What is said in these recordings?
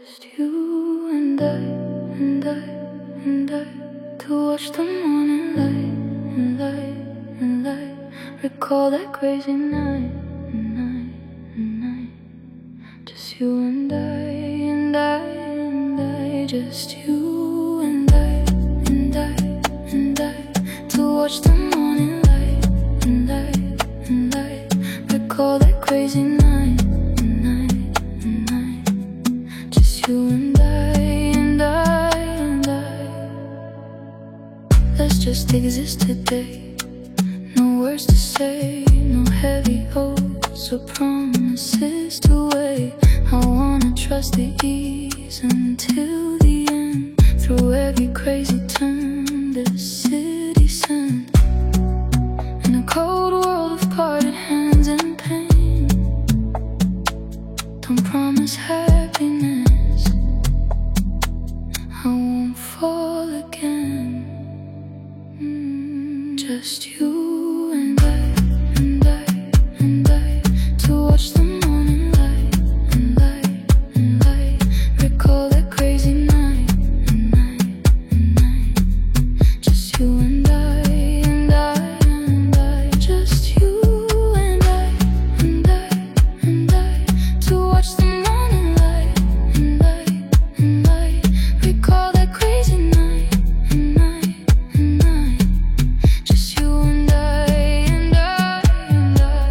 Just you and I, and I, and I, to watch the morning light, and light, and light. Recall that crazy night, and night, and night. Just you and I, and I, and I. Just you and I, and I, and I, to watch the morning light, and light, and light. Recall that crazy night, and night, and night. Just you and I, and I, and I. Let's just exist today. No words to say, no heavy hopes or promises to weigh. I wanna trust the ease until the end. Through every crazy turn, the city sun. In a cold world of parted hands and pain. Don't promise happiness, I won't fall again. Just you and I, and I, and I, to watch the morning light, and light, and light. Recall that crazy night, and night, and night. Just you and I, and I, and I. Just you and I, and I, and I, to watch the morning light, and light, and light. Recall that crazy night, and night, and night. Just you and I, and I, and I.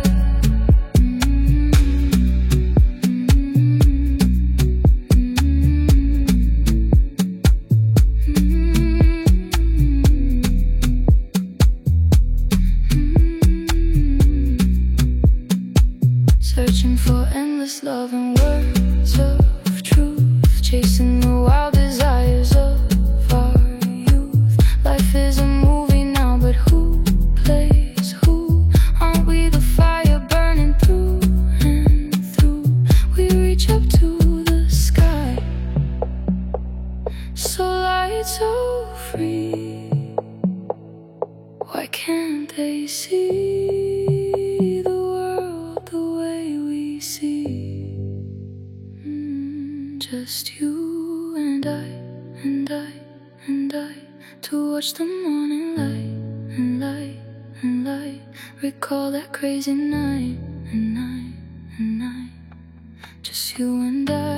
Searching for endless love and words of truth, chasing the wild desires of our youth. Life is a movie now, but who plays who? Aren't we the fire burning through and through? We reach up to the sky, so light, so free. Why can't they see the world the way we see? Just you and I, and I, and I, to watch the morning light, and light, and light. Recall that crazy night, and night, and night. Just you and I.